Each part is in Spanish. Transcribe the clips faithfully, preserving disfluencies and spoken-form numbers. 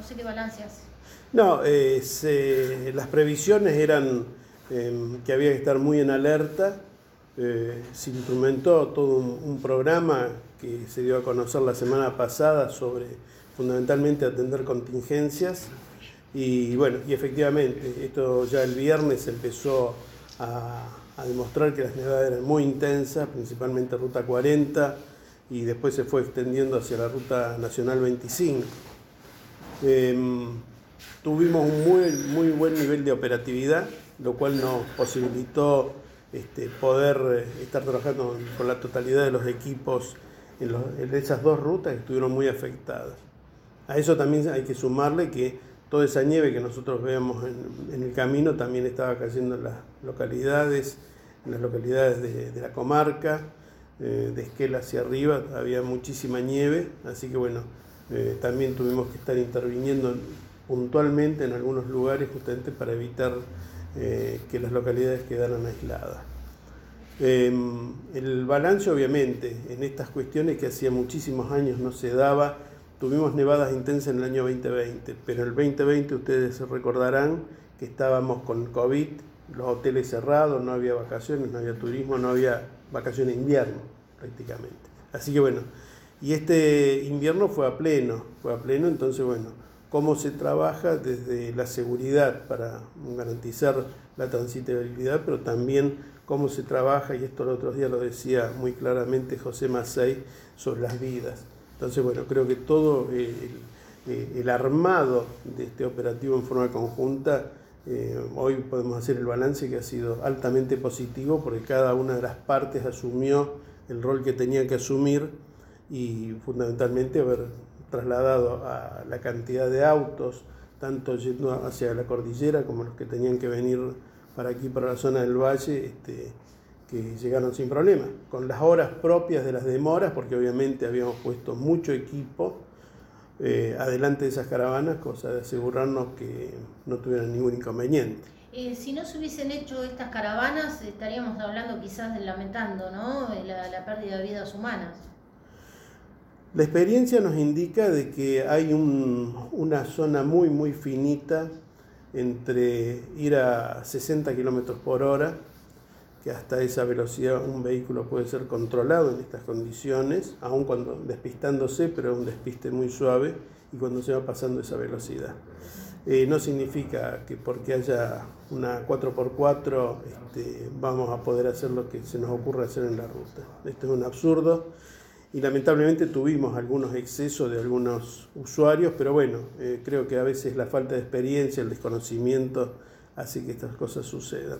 no sé qué balance hace. No, eh, se, las previsiones eran eh, que había que estar muy en alerta. Eh, se instrumentó todo un, un programa que se dio a conocer la semana pasada sobre fundamentalmente atender contingencias y bueno, y efectivamente esto ya el viernes empezó a, a demostrar que las nevadas eran muy intensas, principalmente Ruta cuarenta y después se fue extendiendo hacia la Ruta Nacional veinticinco. Eh, tuvimos un muy, muy buen nivel de operatividad, lo cual nos posibilitó Este, poder eh, estar trabajando con la totalidad de los equipos en, los, en esas dos rutas que estuvieron muy afectadas. A eso también hay que sumarle que toda esa nieve que nosotros vemos en, en el camino también estaba cayendo en las localidades, en las localidades de, de la comarca, eh, de Esquel hacia arriba había muchísima nieve, así que bueno, eh, también tuvimos que estar interviniendo puntualmente en algunos lugares justamente para evitar Eh, que las localidades quedaran aisladas. Eh, el balance obviamente en estas cuestiones que hacía muchísimos años no se daba, tuvimos nevadas intensas en el año veinte veinte, pero en el veinte veinte ustedes se recordarán que estábamos con COVID, los hoteles cerrados, no había vacaciones, no había turismo, no había vacaciones de invierno prácticamente. Así que bueno, y este invierno fue a pleno, fue a pleno, entonces bueno, cómo se trabaja desde la seguridad para garantizar la transitabilidad, pero también cómo se trabaja, y esto el otro día lo decía muy claramente José Macei, sobre las vidas. Entonces, bueno, creo que todo el, el armado de este operativo en forma conjunta, eh, hoy podemos hacer el balance que ha sido altamente positivo, porque cada una de las partes asumió el rol que tenía que asumir y fundamentalmente haber trasladado a la cantidad de autos, tanto yendo hacia la cordillera como los que tenían que venir para aquí, para la zona del valle, este, que llegaron sin problema, con las horas propias de las demoras, porque obviamente habíamos puesto mucho equipo eh, adelante de esas caravanas, cosa de asegurarnos que no tuvieran ningún inconveniente. Eh, si no se hubiesen hecho estas caravanas, estaríamos hablando quizás de lamentando, ¿no?, la, la pérdida de vidas humanas. La experiencia nos indica de que hay un, una zona muy muy finita entre ir a sesenta kilómetros por hora, que hasta esa velocidad un vehículo puede ser controlado en estas condiciones, aun cuando despistándose, pero es un despiste muy suave, y cuando se va pasando esa velocidad. Eh, no significa que porque haya una cuatro por cuatro este, vamos a poder hacer lo que se nos ocurre hacer en la ruta. Esto es un absurdo. Y lamentablemente tuvimos algunos excesos de algunos usuarios, pero bueno, eh, creo que a veces la falta de experiencia, el desconocimiento hace que estas cosas sucedan.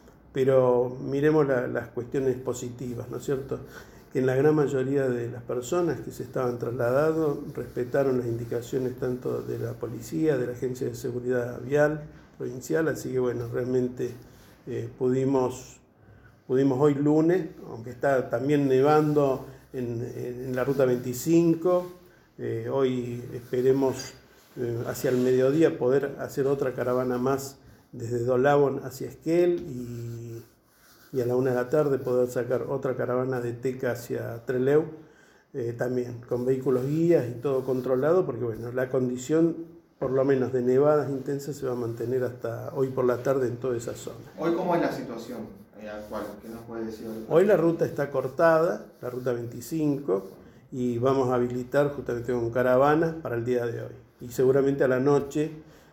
Pero miremos la, las cuestiones positivas, ¿no es cierto? Que en la gran mayoría de las personas que se estaban trasladando respetaron las indicaciones tanto de la policía, de la Agencia de Seguridad Vial provincial, así que bueno, realmente eh, pudimos, pudimos hoy lunes, aunque está también nevando, En, en la Ruta veinticinco, eh, hoy esperemos eh, hacia el mediodía poder hacer otra caravana más desde Dolabón hacia Esquel y, y a la una de la tarde poder sacar otra caravana de Teca hacia Trelew, eh, también con vehículos guías y todo controlado, porque bueno, la condición por lo menos de nevadas intensas se va a mantener hasta hoy por la tarde en toda esa zona. ¿Hoy cómo es la situación actual? ¿Qué nos puede decir? Hoy la ruta está cortada, la ruta veinticinco, y vamos a habilitar justamente con caravanas para el día de hoy. Y seguramente a la noche,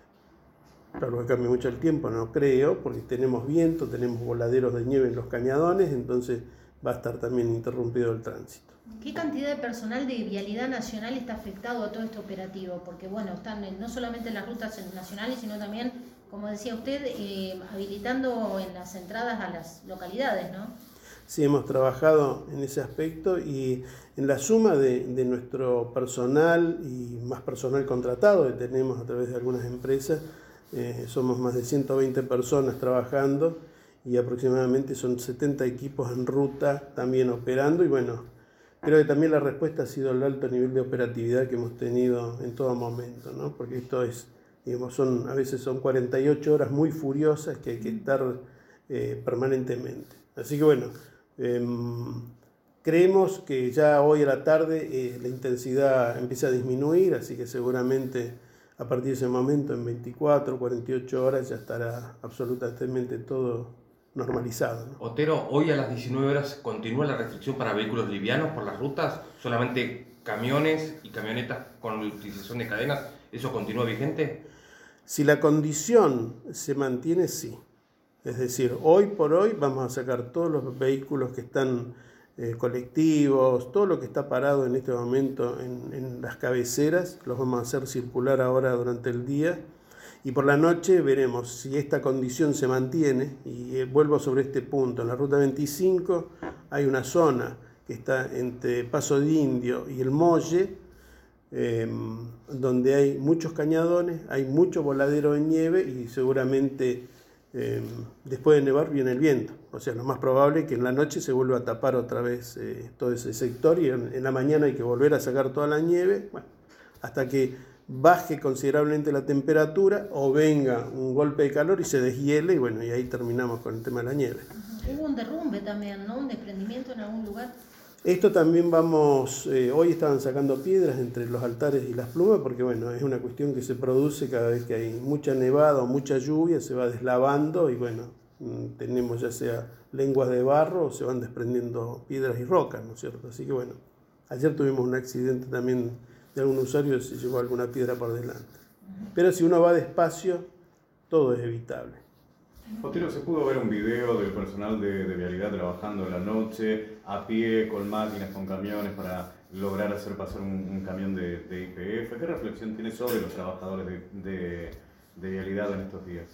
claro que cambie mucho el tiempo, no creo, porque tenemos viento, tenemos voladeros de nieve en los cañadones, entonces va a estar también interrumpido el tránsito. ¿Qué cantidad de personal de Vialidad Nacional está afectado a todo este operativo? Porque bueno, están en, no solamente en las rutas nacionales, sino también, como decía usted, eh, habilitando en las entradas a las localidades, ¿no? Sí, hemos trabajado en ese aspecto y en la suma de, de nuestro personal y más personal contratado que tenemos a través de algunas empresas, eh, somos más de ciento veinte personas trabajando y aproximadamente son setenta equipos en ruta también operando, y bueno, creo que también la respuesta ha sido el alto nivel de operatividad que hemos tenido en todo momento, ¿no? Porque esto es, digamos, son, a veces son cuarenta y ocho horas muy furiosas que hay que estar eh, permanentemente. Así que bueno, eh, creemos que ya hoy a la tarde eh, la intensidad empieza a disminuir, así que seguramente a partir de ese momento, en veinticuatro, cuarenta y ocho horas, ya estará absolutamente todo normalizado, ¿no? Otero, hoy a las diecinueve horas continúa la restricción para vehículos livianos por las rutas, solamente camiones y camionetas con la utilización de cadenas, ¿eso continúa vigente? Si la condición se mantiene, sí. Es decir, hoy por hoy vamos a sacar todos los vehículos que están eh, colectivos, todo lo que está parado en este momento en, en las cabeceras, los vamos a hacer circular ahora durante el día. Y por la noche veremos si esta condición se mantiene, y eh, vuelvo sobre este punto. En la ruta veinticinco hay una zona que está entre Paso de Indio y el Molle, eh, donde hay muchos cañadones, hay mucho voladero de nieve y seguramente eh, después de nevar viene el viento. O sea, lo más probable es que en la noche se vuelva a tapar otra vez eh, todo ese sector y en, en la mañana hay que volver a sacar toda la nieve, bueno, hasta que baje considerablemente la temperatura o venga un golpe de calor y se deshiele y bueno, y ahí terminamos con el tema de la nieve. Hubo un derrumbe también, ¿no? Un desprendimiento en algún lugar. Esto también vamos, eh, hoy estaban sacando piedras entre los altares y las plumas porque bueno, es una cuestión que se produce cada vez que hay mucha nevada o mucha lluvia, se va deslavando y bueno, tenemos ya sea lenguas de barro o se van desprendiendo piedras y rocas, ¿no es cierto? Así que bueno, ayer tuvimos un accidente también de algún usuario, se llevó alguna piedra por delante. Pero si uno va despacio, todo es evitable. Otero, ¿se pudo ver un video del personal de, de vialidad trabajando en la noche, a pie, con máquinas, con camiones, para lograr hacer pasar un, un camión de, de I P F? ¿Qué reflexión tiene sobre los trabajadores de, de, de vialidad en estos días?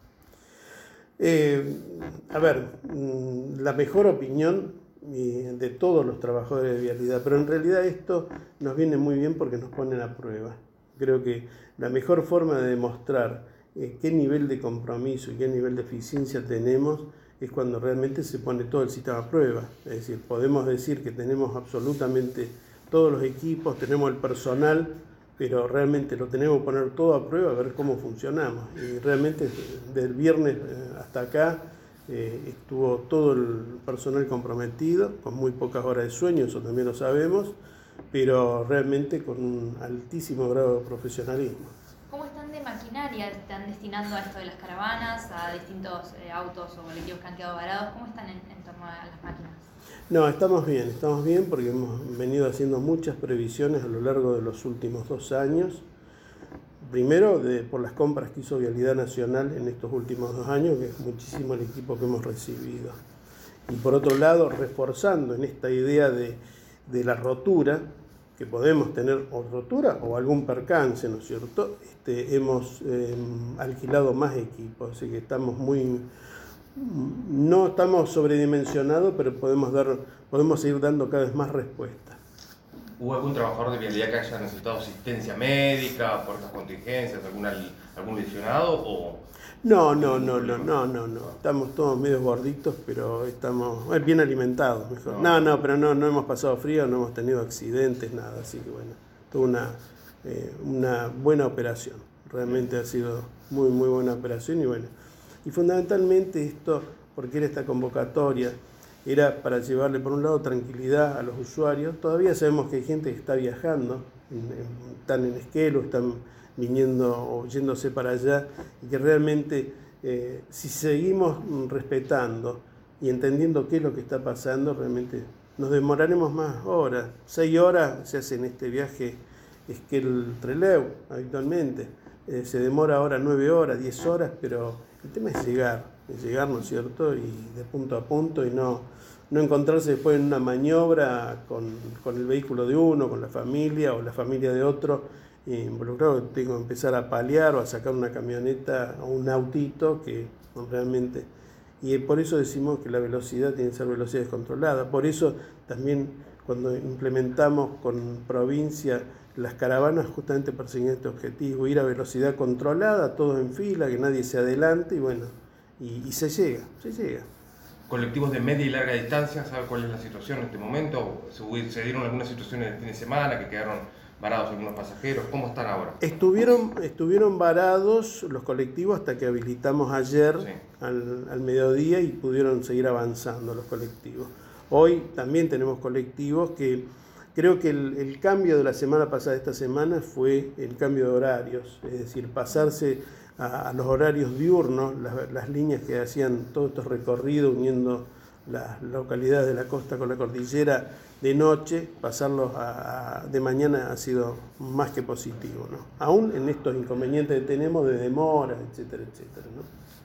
Eh, a ver, la mejor opinión de todos los trabajadores de vialidad, pero en realidad esto nos viene muy bien porque nos ponen a prueba. Creo que la mejor forma de demostrar eh, qué nivel de compromiso y qué nivel de eficiencia tenemos es cuando realmente se pone todo el sistema a prueba. Es decir, podemos decir que tenemos absolutamente todos los equipos, tenemos el personal, pero realmente lo tenemos que poner todo a prueba a ver cómo funcionamos. Y realmente del viernes hasta acá Eh, estuvo todo el personal comprometido, con muy pocas horas de sueño, eso también lo sabemos, pero realmente con un altísimo grado de profesionalismo. ¿Cómo están de maquinaria? ¿Están destinando a esto de las caravanas, a distintos eh, autos o colectivos que han quedado varados? ¿Cómo están en, en torno a las máquinas? No, estamos bien, estamos bien porque hemos venido haciendo muchas previsiones a lo largo de los últimos dos años. Primero, de, por las compras que hizo Vialidad Nacional en estos últimos dos años, que es muchísimo el equipo que hemos recibido. Y por otro lado, reforzando en esta idea de, de la rotura, que podemos tener o rotura o algún percance, ¿no es cierto? Este, hemos eh, alquilado más equipos, así que estamos muy... No estamos sobredimensionados, pero podemos, dar, podemos seguir dando cada vez más respuesta. ¿Hubo algún trabajador de vialidad que haya necesitado asistencia médica por estas contingencias, alguna, algún lesionado o...? No, no, no, no, no, no, no. Estamos todos medio gorditos, pero estamos bien alimentados, mejor. No, no, pero no, no hemos pasado frío, no hemos tenido accidentes, nada, así que bueno, tuvo una, eh, una buena operación. Realmente ha sido muy, muy buena operación y bueno. Y fundamentalmente esto, porque era esta convocatoria, era para llevarle por un lado tranquilidad a los usuarios. Todavía sabemos que hay gente que está viajando, en, en, están en Esquelo, están viniendo o yéndose para allá, y que realmente eh, si seguimos respetando y entendiendo qué es lo que está pasando, realmente nos demoraremos más horas. Seis horas se hace en este viaje Esquel-Trelew habitualmente, eh, se demora ahora nueve horas, diez horas, pero el tema es llegar, es llegar, ¿no es cierto?, y de punto a punto y no, no encontrarse después en una maniobra con, con el vehículo de uno, con la familia o la familia de otro, involucrado, tengo que empezar a paliar o a sacar una camioneta o un autito que realmente... Y por eso decimos que la velocidad tiene que ser velocidad descontrolada. Por eso también cuando implementamos con provincia las caravanas, justamente persiguen este objetivo, ir a velocidad controlada, todos en fila, que nadie se adelante y bueno, y, y se llega, se llega. Colectivos de media y larga distancia, ¿sabe cuál es la situación en este momento? ¿Se dieron algunas situaciones el fin de semana que quedaron varados algunos pasajeros? ¿Cómo están ahora? Estuvieron, estuvieron varados los colectivos hasta que habilitamos ayer, sí, al, al mediodía y pudieron seguir avanzando los colectivos. Hoy también tenemos colectivos que creo que el, el cambio de la semana pasada a esta semana fue el cambio de horarios, es decir, pasarse a, a los horarios diurnos, las, las líneas que hacían todos estos recorridos uniendo las localidades de la costa con la cordillera de noche, pasarlos a, a, de mañana ha sido más que positivo, ¿no? Aún en estos inconvenientes que tenemos de demora, etcétera, etcétera, ¿no?